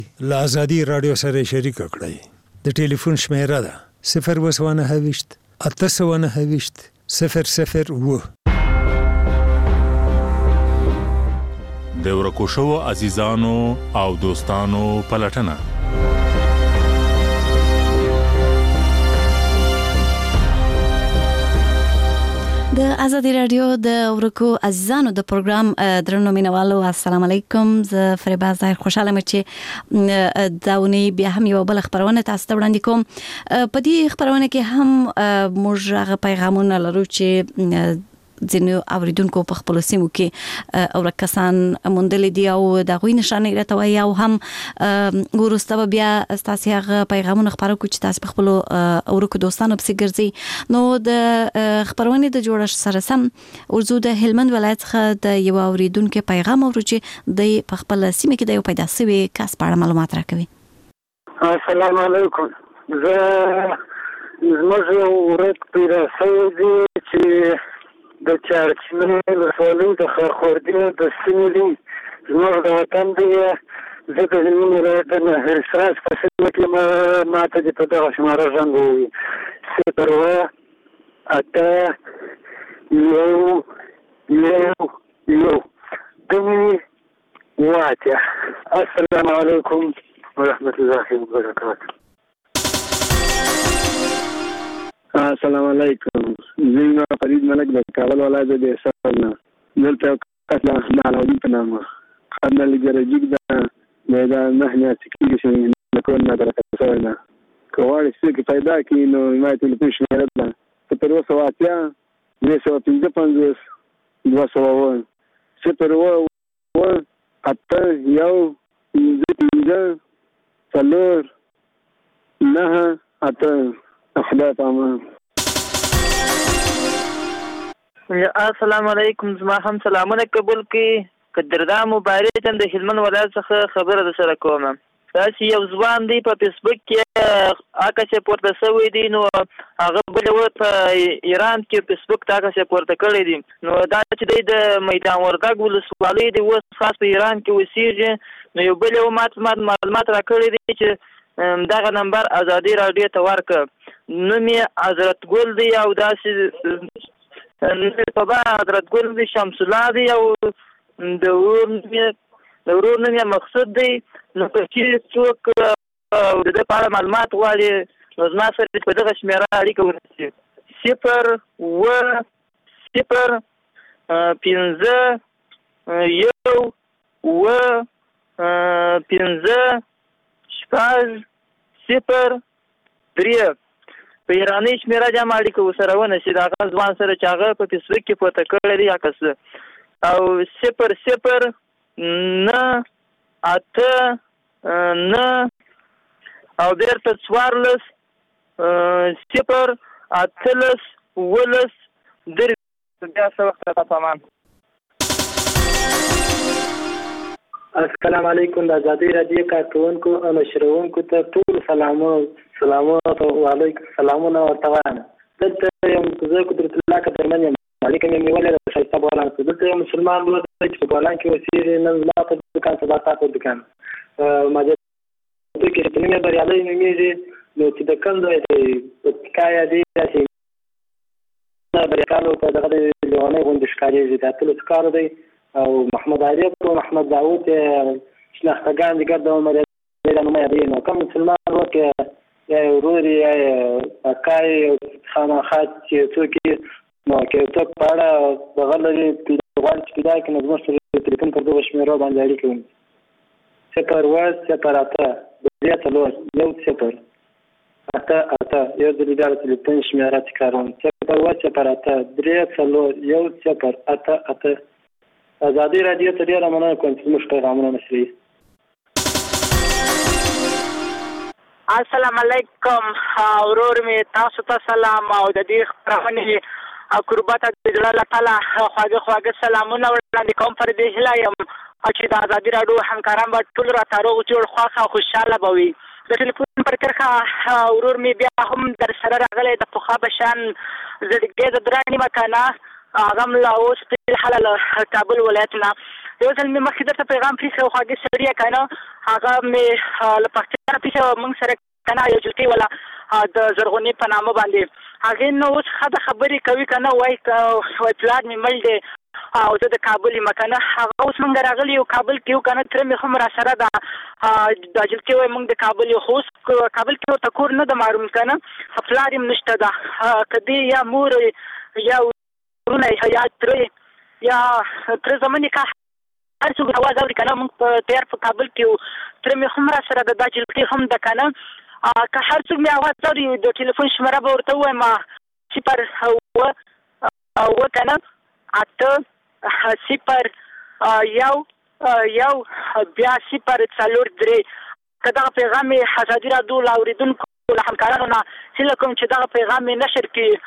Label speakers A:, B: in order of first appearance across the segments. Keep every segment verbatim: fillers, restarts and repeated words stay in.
A: له ازادي رادیو سره شریک کړئ. د ټلیفون شمیره ده صفر وسوانه هویشت اته سوانه هویشت صفر صفر و.
B: د ورکو شوو عزیزانو او دوستانو پلټنه.
C: د ازادي رادیو د ورکو عزیزانو د پروګرام درنو مینوالو السلام علیکم. زه فریبا ظاهر خوشاله مې چې داونی بیا هم یو بل خبرونه تاسو ته وړاندې کوم. په دې خبرونه کې هم موږ هغه پیغامونه لرو چې ځینو اوریدونکو په خپل سیمو کې او کسان موندل دي او د غوی نشانه راټوي او هم ورسته بیا تاسو هغه پیغامونه خبرو کو چې تاسو په خپل اورکو دوستانو په سیګرځي. نو د خبرونه د جوړښت سره سم ورزو د هلمند ولایت څخه د یو اوریدونکو پیغام اورو چې د په خپل سیمه کې د یو پیدا شوی کس په اړه معلومات راکوي.
D: السلام علیکم. زه زموږ ورک پیدا شوی دی چې د چارچمنې ولسوالۍ د خرخوردي د سیمې دی. زموږ د وطن دی. زه د هلمند ولایت د نهرساس په سیمه کې ما ته د په دغه شماره زنګ ووایي صفر اوه اته یو یو یو دوه اوه اتیا. السلام علیکم ورحمة الله وبرکاته.
E: السلام علیکم. زه فرید ملک د کابل ولایت د احسان نه دلته کس له علاوه په نامه خدمت لګرجیک د میدان نه نه سکیږي چې نکول نه درته سوالنه کوړې چې پیدا کړي نو ما ته په شمیره ده صفر اوه اتیا نه سو پنځه پنځوس دوه سوه صفر اوه اته یو پنځه څلور نه اته. خدای پامان.
F: السلام علیکم. زما هم سلامونه قبول کی. قدردان مبارک د هلمند ولایت څخه خبره ده سره کوم. تاسو یو ځوان دی په فیسبوک کې اکه پورته شوی دی نو هغه بل و په ایران کې فیسبوک تا اکه پورته کړی دی نو دا چې د میدان وردګ ولسوالۍ دی و خاص په ایران کې وسیږي نو یو بل و معلومات را کړی دی چې دغه نمبر ازادي رادیو ته ورک نو می حضرت ګل دی او داسې په با حضرت ګل دی شمس الله دی او د ور د ورور نه مقصود دی نو چې څوک د دې په اړه معلومات غواړي نو زما سره په دغه شمیره اړیکه ونیسي صفر اوه صفر پنځه یو اوه پنځه شپږ صفر درې په ایراني شمیره جمع اړیکه ورسره ونیسي د هغه ځوان سره چې هغه په فیسبوک کې پورته کړی دی عکس او صفر صفر نه اته نه او بیرته څوارلس صفر اتلس اوولس درې بیا څه وخت راته پامان.
D: السلام علیکم. د ازادي رادیو کارکوونکو او نشرونکو ته ټول سلامونه سلامونه وعلیکم سلامونه ورته وایم. دلته یم زه قدرت الله قدرمن یم علیکم یم نیولې د ښایسته بولان څخه دلته یو مسلمان ورور دی چې په بولان کې اوسېږي نن زما په دوکان سبا تا په دوکان ما دې کې چې نومې بریالی نومېږي نو چې د کوم ځای دی پتکایه دی داسې بریکالو په دغه لیونۍ غوندې ښکارېږي د اتلس کار دی او محمد عارف او محمد داود شناختګان دي ګرد عمر یې نومه یادوي نو کوم مسلمان ورور کې یا ورور یې یا اکای خامخا چې څوک نو کې څوک په اړه دغه لري غواړي چې پیدا کړي نو زموږ سره تلیفون پر دغه شمیرو باندې اړیکه ونیسي صفر اوه صفر اته درې څلور یو صفر اته اته یو د لیدار تلیفون شمیره تکراروم صفر اوه صفر اته درې څلور یو صفر اته اته. ازادي رادیو ته ډیره مننه کوم چې موږ پیغامونه نشري.
F: السلام علیکم. ورور می تاسو ته سلام او د دې خبرونه قربت د الله تعالی خواږه خواږه سلامونه وړاندې کوم پر دې هلا یم چې د ازادي رادیو همکاران به ټول را تاروغ جوړ خواخه او خوشاله بوي. د ټلیفون پر کرخه ورور می بیا هم در سره راغلی د پخا بشان زړګي د درانی مکانه اغم لا اوس په حلال کابل ولایت نه یو ځل مې مخکې درته پیغام پرېښی و خواږه سړیه که نه هغه مې له پکتیا نه پرېښی و موږ سره که نه یو جلکۍ وله د زرغونې په نامه باندې هغې نه اوس ښه د خبرې کوي که نه وایي وایي پلار مې مړ دی او زه د کابل یم که نه هغه اوس موږ راغلي یو کابل کې یو که نه تره مې هم را سره ده دا جلکۍ وایي موږ د کابل یو خو اوس کابل کې ورته کور نه ده معلوم که نه پلار یم نشته ده که دی یا مور یا ورونه یا تره یا تره زمن یې که هر څوک اواز اوري که نه موږ په تیار په کابل کې یو تره مې هم را سره ده دا جلکۍ هم ده که نه که هر څوک مې اواز اوري د ټلیفون شمېره به ورته ووایم صفر اوه اوه که نه اته صفر یو یو بیا صفر څلور درې که دغه پیغام یې ازادي راډیو له اورېدونکو له همکارانو نه هیله کوم چې دغه پیغام یې نشر کړي.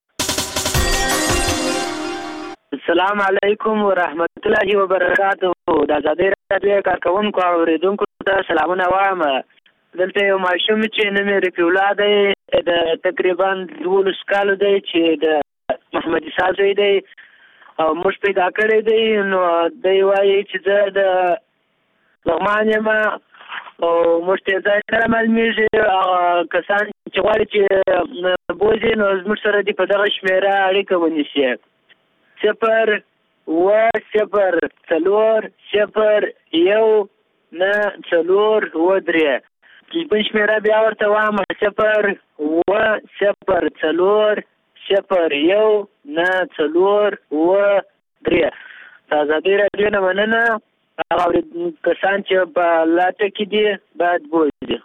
G: السلام علیکم ورحمت الله وبرکاته. د ازادي راډیو کارکوونکو او اورېدونکو ته سلامونه وایم. دلته یو ماشوم چې نوم یې رفیع الله دی د تقریبا دولس کالو دی چې د محمد عیسی زوی دی او موږ پیدا کړی دی نو دی وایي چې زه د لغمان یم او موږ ته ځای سره معلومېږي هغه کسان چې غواړي چې بوځي نو زموږ سره دې په دغه شمېره اړیکه ونیسي صفر اوه صفر څلور صفر یو نه څلور اوه درې تلیفون شمېره بیا ورته وایم صفر اوه صفر څلور صفر یو نه څلور اوه درې. د ازادي راډیو نه مننه. هغه کسان چې په لاټه کې دي باید بوځي.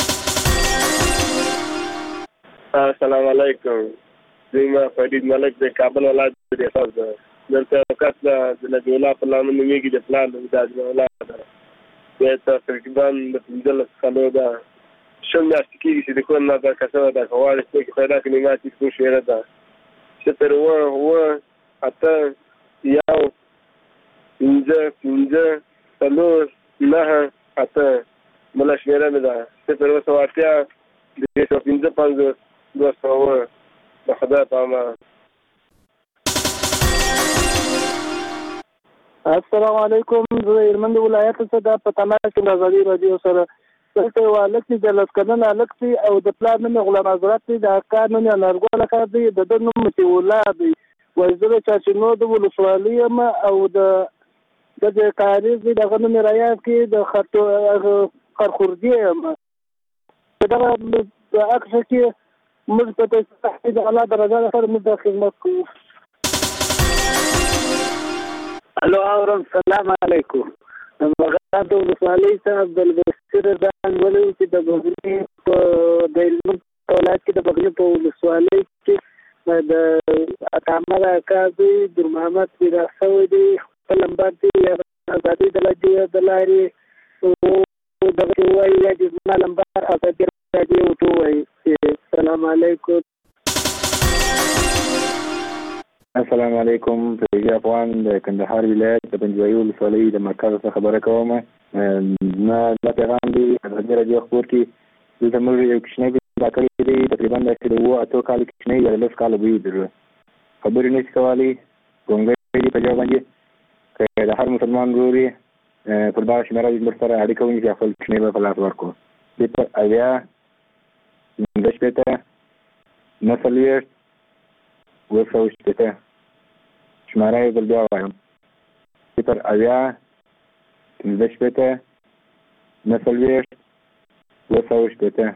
E: السلام علیکم. زه فرید ملک د کابل ولایت د احساس ده. دلته یو کس د نبي الله په نامه نومېږي د پلار نوم د اجمل الله ده. بیا ته تقریبا د پنځلس کالو ده شل میاشتې کېږي چې د کور نه دا کسه ده که غواړې چې پکې پیدا کړي ما چې کوم شمېره ده صفر اوه اوه اته یو پنځه پنځه څلور نهه اته بله شمېره مې ده صفر اوه سوه اتیا درې سوه پنځه پنځوس دوه سوه اوه د خدای په امان.
D: السلام علیکم. زه د هلمند ولایت څخه د په تماس کې د ازادي راډیو سره دلته یو هلک دی د لس کلن هلک دی او د پلار نوم یې غلام حضرت دی د اکا نوم یې انارګل اکا دی د ده نوم مطیع الله دی. وایي زه د چاچینو د ولسوالۍ یم او د د کاریز دی دغه نوم یې رایاد کړي د خرخوردي یم. په دغه عکس کې موږ په تصحیح د الله د رضا لپاره موږ د خدمت کوو.
G: الو اورم. سلام علیکم. مغرب د ولسوالۍ څخه عبدالبصیر دان ولي چې د بغلي په د هلمند ولایت کې د بغلي په ولسوالۍ کې د اتامر اکا زوی در محمد پیدا شوی دی. خپل نمبر دی ازادي د لارې دغه وایي یا د زما نمبر ازادي راډیو ورته ووایي. السلام علیکم.
H: السلام علیکم. فریضه افغان د کندهار ولایت د پنجوایي ولسوالۍ د مرکز څخه خبره کوم. نه دا پیغام دی ازادي راډیو خپور کې دلته موږ یو کوچنی پیدا کړی دی تقریبا داسې د اووه اتو کالو کوچنی یا لس کاله به وي در خبرې نشي کولی ګونګی دي په جواب باندې که د هر مسلمان ورور یې پر دغه شمېره زموږ سره اړیکه ونیسي خپل کوچنی به په لاس ورکړو. صفر اویا پنځه شپېته نهه څلوېښت اوه سوه شپېته شماره یې بل بیا وایم صفر اویا پنځه شپېته نهه څلوېښت اوه سوه شپېته.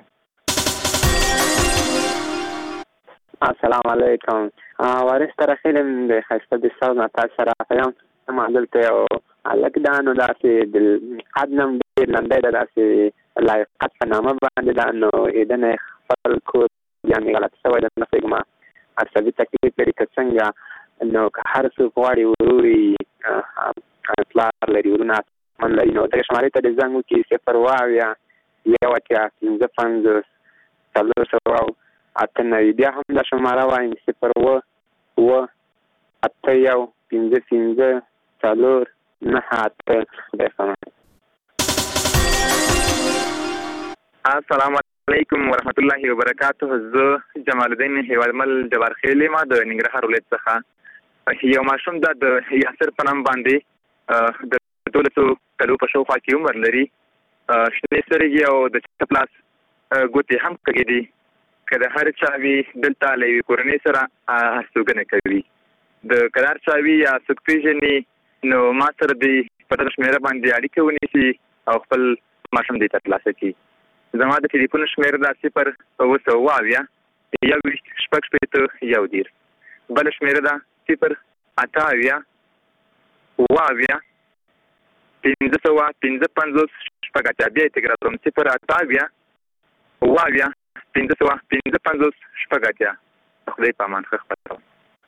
I: السلام علیکم. وارث ترخیل یم د ښایسته د سر نه تاسو سره یم. ما دلته یو هلک ده نو داسې د قد نم ډېر لنډی ده داسې لایقت په نامه باندې ده نو ایدنه یې خپل کور یعنې غلط شوی ده نه پوهېږم عصبي تکلیف لري که څنګه نو که هر څوک غواړي ورور یې پلار لري ورونه من لري نو دغه شمارې ته د زنګ وکړي صفر اوه اویا یو اتیا پنځه پنځوس څلور سوه اته نوي. بیا هم دا شماره وایم صفر اوه اوه اته یو پنځه پنځه څلور نهه اته. خدای پامان.
J: السلام علیکم ورحمت الله وبرکاته. زه جمال الدین هیوادمل جبار خیل یم د ننګرهار ولایت څخه. یو ماشوم دا د یاسر په نام باندې د اتولسو کلو په شاوخوا کې عمر لري. شنې سترګې او د چپلاس ګوتې هم کږې دي. که د هر چا وي دلته له یوې کورنۍ سره هستوګنه کوي. د که د هر چا وي یا څوک پېژني نو ما سره دې په دغه شمېره باندې اړیکه ونیسي او خپل ماشوم دې ترلاسه کړي. زما د ټلیفون شمېره دا صفر اوه سوه اوه اویا یو ویشت شپږ شپېته یو دېرش. بله شمېره ده صفر اته اویا اوه اویا پنځه سوه پنځه پنځوس شپږ اتیا. بیا یې تکرار کړم صفر اته اویا اوه اویا پنځه سوه پنځه پنځوس شپږ اتیا. خدای په امان ښه خپروم.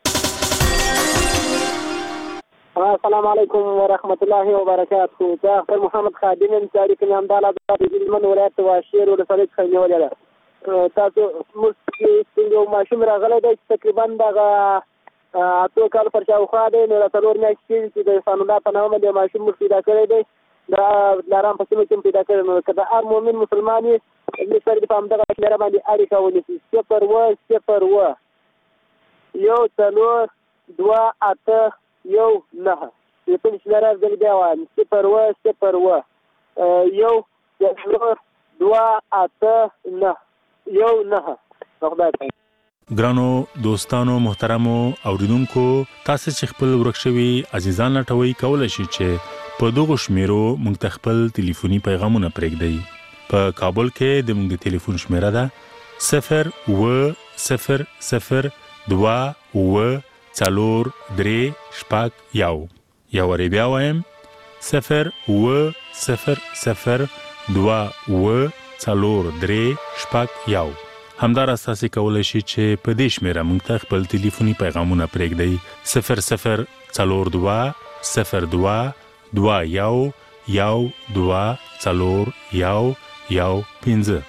D: السلام علیکم ورحمت الله وبرکاته. زه خپل محمد خادم یم چې اړیکه مې همدا له د هلمند ولایت واشیر ولسوالۍ څخه نیولې ده. تاسو موږ چې یو ماشوم راغلی دی چې تقریبا دغه اتو کال پر شاوخوا دی، نو له څلور میاشتې کېږي چې د عرفان الله په نامه د ماشوم موږ پیدا کړی دی. د دلارام په سیمه کې هم پیدا کړی. نو که د هر مؤمن مسلمان یې موږ سره دې په همدغه شمېره باندې اړیکه ونیسي. صفر اوه صفر اوه یو څلور دوه اته یو نهه. ټلیفون شمېره زه بیا وایم صفر اوه صفر اوه یو څلور دوه اته نهه یو نهه. خدای پاک.
B: ګرانو دوستانو محترمو اوریدونکو، تاسو چې خپل ورک شوي عزیزان لټوي کولای شئ چې په دغه شمیرو موږ ته خپل ټلیفوني پیغامونه پرېږدئ. په کابل کې د موږ د ټلیفون شمیره ده صفر اوه صفر صفر دوه اوه څلور درې شپږ یو. یو وارې بیا وایم صفر اوه صفر صفر دوه اوه څلور درې شپږ یو. همداراز تاسو کولی شئ چې په دې شمیره موږ ته خپل ټلیفوني پیغامونه پرېږدئ صفر صفر څلور دوه صفر دوه دوه یو یو دوه څلور یو یو پنځه.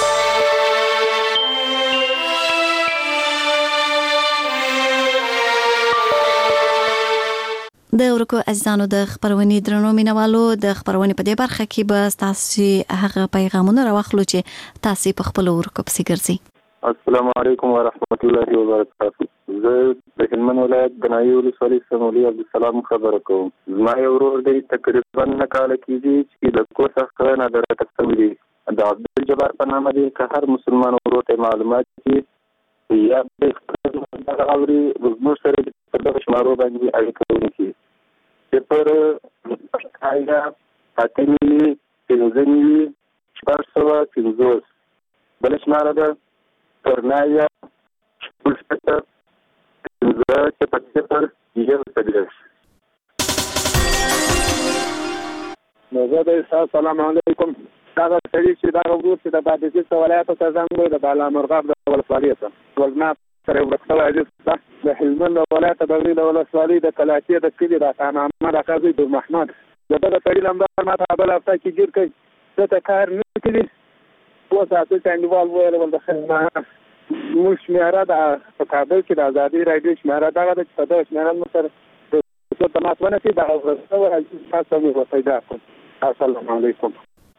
C: د ورکو عزیزانو د خبرونې درنو مینوالو، د خبرونې په دې برخه کې به تاسو هغه پیغامونه راوخلو چې تاسو په خپل ورکو پسې ګرځي.
H: السلام علیکم ورحمت الله وبرکاته. زه د هلمند ولایت د نایي ولسوالۍ سمولي عبدالسلام خبره کوم. زما یو ورور دی تقریبا نه کاله کېږي چې د کور څخه نادرته شوی دی. د عبدالجبار په نامه دی. که هر مسلمان ورور ته معلومات کړي یا د اوري زموږ سره په دغه شمارو باندې اړیکه ونیسي. صفر آیا اته نوي پنځه نوي شپږ سوه پنځوس. بله شماره ده ترنایا شپږ شپېته پنځه صفر صفر یو څلوېښت.
E: نو زه د السلام علیکم. دغه سړي چې دغه ورور چې د بادغیس ولایت ته زنګ وی د بالامرغاب د ولسوالۍ ته ولنا سره ورک شوی دی. د هلمند ولایت د غوریل ولسوالۍ د کلاچې د کلي د خانامه د قاضي د محمد د دغه سړي لمبا ما ته بل هفته کې ګیر کوي. زه ته کار نه کوي و ساعتو چانډیوال ویل ول د خدمت موږ شمېره د په کابل کې د ازادي راډیو شمېره دغه د په دغه شمېره مو سره څه تماس ونیسي دغه ورځ تاسو مو پیدا کړم. السلام علیکم.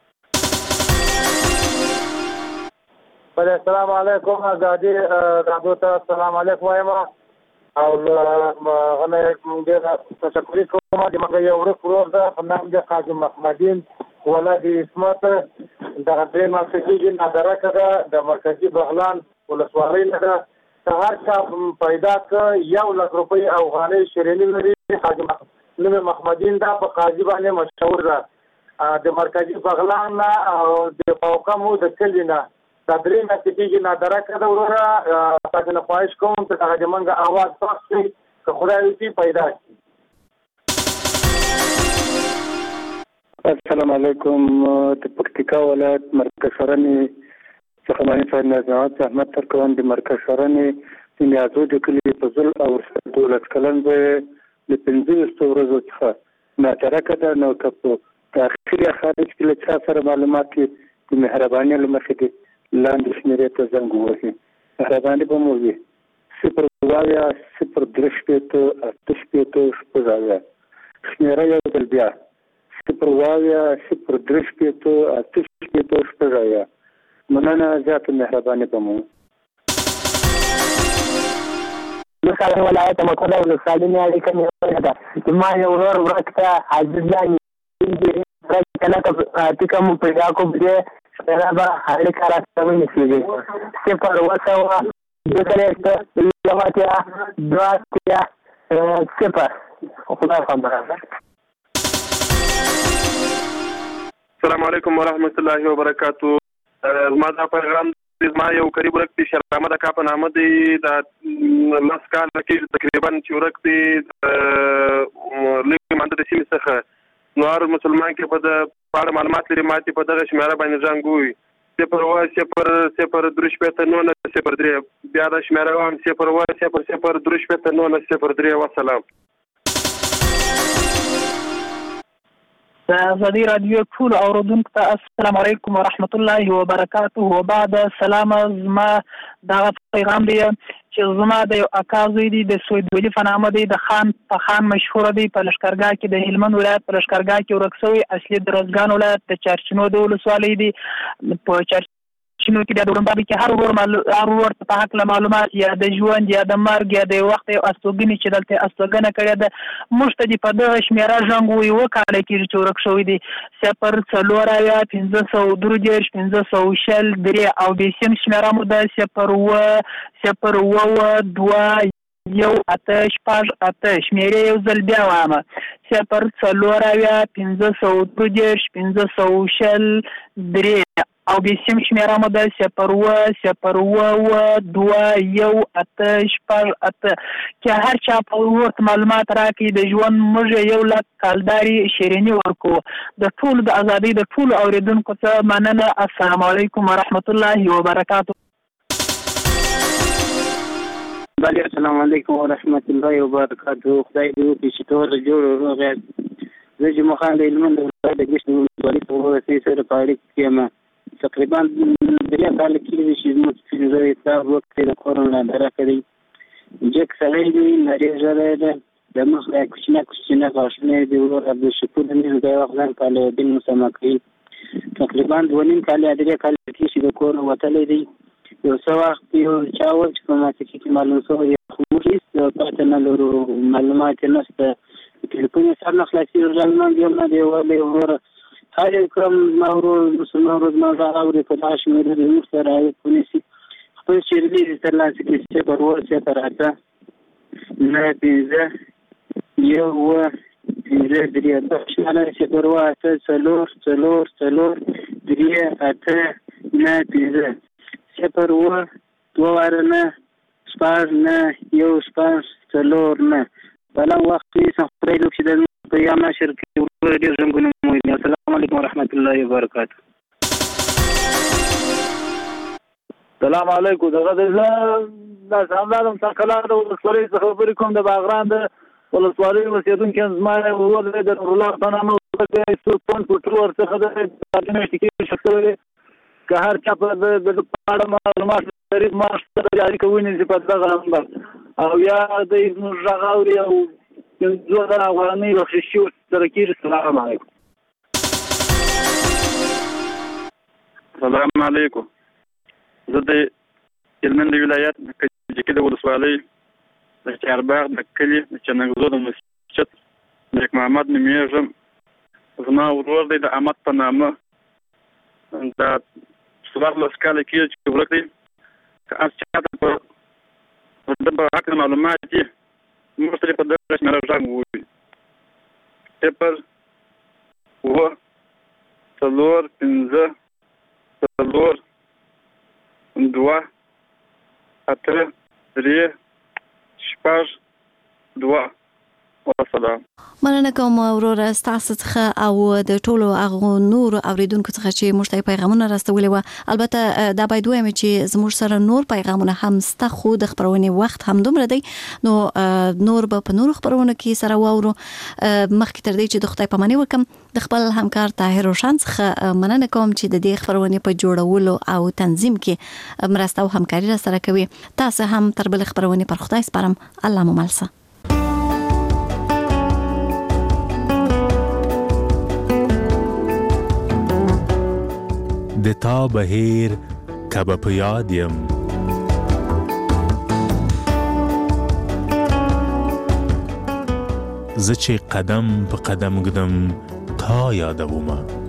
K: السلام علیکم. ازادي راډیو ته السلام علیکم وایم او غنه ډېر تشکر کوم. د مګر یو ورک ورور ده په نام د قاضي محمدین ولد اسمت دغه درې ماسه کې نادرکه ده د مرکزي بغلان ولسوالۍ نه ده. که هر چا پیدا که یو لک روپۍ افغانۍ شیریني لري قاضي نوم محمدین ده په قاضي باندې مشهور ده. د مرکزي بغلان نه او د فوقمو د کلي نه دا درې ماسه کې نادرکه ده. وروره تاسو نه خواهش کوم چې هغه زمونږ اواز پخ کړي که خدای وکړي پیدا شي.
H: السلام علیکم. د پکتیکا ولایت مرکز شرنې څخه مانی صاحب نظامت احمد ترکوان د مرکز شرنې د نیازو د کلي په ځل او دولت کلن به د پنځه ورځو څخه نادرکه ده. نو که په داخلي خارج کې له چا سره معلومات د مهربانۍ له مخې دي لاندې شمېرې ته زنګ ووهي. مهرباني به مو وي صفر اویا صفر درې شپېته اته شپېته شپږ اویا. شمېره یو ځل بیا صفر اویا صفر درې شپېته اته شپېته شپږ اویا. مننه، زیاته مهرباني به مو.
G: د کابل ولایت مکوله ولسوالۍ نه اړیکه نیولې ده. زما یو ورور ورک ته عزیز جان رقم تیکه مو پیدا کو بده سره به هر کار سمې نشي صفر وسوا دغه یو اتیا دوه اتیا صفر خدای خبره.
L: السلام علیکم ورحمت الله وبرکاتو. ما دا پیغام ما یو قریب ورک شرامه د کا په نامه دی د لاس کال کې تقریبا چې ورک دی لږ مانده د سیمې څخه نور مسلمان کې په د پاړه معلومات لري ماتي په دغه شمیره باندې ځانګوي صفر و صفر صفر درش پته نو نه صفر درې بیا د شمیره وام صفر و صفر صفر درش پته نو نه صفر درې والسلام.
M: آزادی رادیو ټول اوریدونکو ته السلام علیکم ورحمت الله وبرکاته. وبعد سلام زما دا پیغام دی چې زما د یو اکا زوی دی د سوید ولی فنامه دی د خان په خان مشهور دی په لشکرګاه کې د هلمند ولایت په لشکرګاه کې ورکسوي اصلي د روزګان ولایت د چارچینو د ولسوالۍ دی په چارچینو کې د ډوړمبا کې هر ور هر ور په حق معلومات یا د ژوند یا د مرګ یا د وخت او استوګنی چې دلته استوګنه کړی د مشتدی په دغه شمیره ژوندوي وکاله کې چې ورکسوي دی صفر څلور یا پنځه سوه درې پنځه سوه شل درې او د سیم شمیره مو د صفر و صفر و دوه یو اته شپږ اته شمیرې یو ځل بیا وامه صفر څلور یا پنځه سوه درې پنځه سوه شل درې او د سیم شمیره مو د صفر و صفر و دوه یو اته شپږ اته چې هر چا په ورته معلومات راکړي د ژوند موږ یو لک کالداري شیرینی ورکو د ټول د ازادي د ټول اوریدونکو ته مننه. السلام علیکم ورحمت الله وبرکاته.
N: بله السلام علیکم ورحمت الله وبرکاته. خدای دې وکړي چې ټول جوړ روغ زه چې مخان د هلمند ولایت د ګشت ولسوالۍ په ورسۍ سره په اړیکه کې یم. تقریبا درې کاله کېږي چې زموږ پنځه حساب وکړې د کورونا ډاره کړی جک سړی دی نرۍ ژړی ده د مخ دا کوچنی کوچنی غاښونه دي ورور عبدالشکور د مېز د وخت ځان په الودین مسمه کوي تقریبا دوه نیم کاله درې کاله کېږي چې د کور وتلی دی. یو څه وخت یو چا وویل چې په ماسکي کې معلوم شوی دی خو موږ هېڅ پته نه لرو معلومات یې نشته تلیفون یې سر نه خلاصېږي ژوند یې نه دی ولی وروره هر یو کړم زما ورور مسلمان ورور زما غږ اوري په دغه شمېره د موږ سره رعایت ونیسي خپل شعري دې ترلاسه کړي صفر اووه صفر اته نهه پنځه یو اووه پنځه درې دغه شمېره صفر اووه اته څلور څلور څلور درې اته نهه پنځه صفر اووه دوه واره نه شپږ نه یو شپږ څلور نه بله وخت ویسم خدای دې وکړي د په یا نشر کې ورور ډېر ژوندونه مو ویلي. السلام علیکم ورحمت الله وبرکاته.
K: السلام علیکم. دغه زه دا سامدارم څنګه د ولسوالۍ څخه خبرې کوم د باغران د ولسوالۍ اوسېدونکی زما ورور دی د نورالله په نامه څو پوینټ په ټول ورڅخه د میاشتې کې شک شوی دی که هر چا په د په اړه معلومات لري ما سره جاري کوي چې په دغه نمبر او یا د زموږ غږ اوري او زه د افغانۍ بخششي ورسره کېږي. السلام علیکم.
L: السلام علیکم. زه د هلمند ولایت د کجکي د ولسوالۍ د چارباغ د کلي د چنګزو د مسجد نیک محمد نومیږم. زما ورور دی د احمد په نامه دا څوارلس کاله کېږي چې ورک دی که هر چاته په ده په حق معلومات دي موږ سره په دغه شمېره غږ ووایي صفر اووه څلور پنځه څلور دوه اته درې شپږ دوه والسلام.
C: مننه کوم وروره ستاسو څخه او د ټولو هغو نور اوریدونکو څخه چې موږ ته پیغامونه راستولي وو. البته دا باید وایم چې زموږ سره نور پیغامونه هم سته خو د خبرونې وخت هم دومره دی نو نور به په نورو خبرونو کې سره واورو. مخکې تر دې چې د خدای پاماني وکم د خپل همکار طاهر روشن څخه مننه کوم چې د دې خبرونې په جوړولو او تنظیم کې مرسته او همکاري را سره کوي. تاسو هم تر بل خبرونې پر خدای سپارم. الله مو ملسه.
B: د تا بهیر کبه په یاد یم زه چې قدم په قدم ګدم تا تا یادومه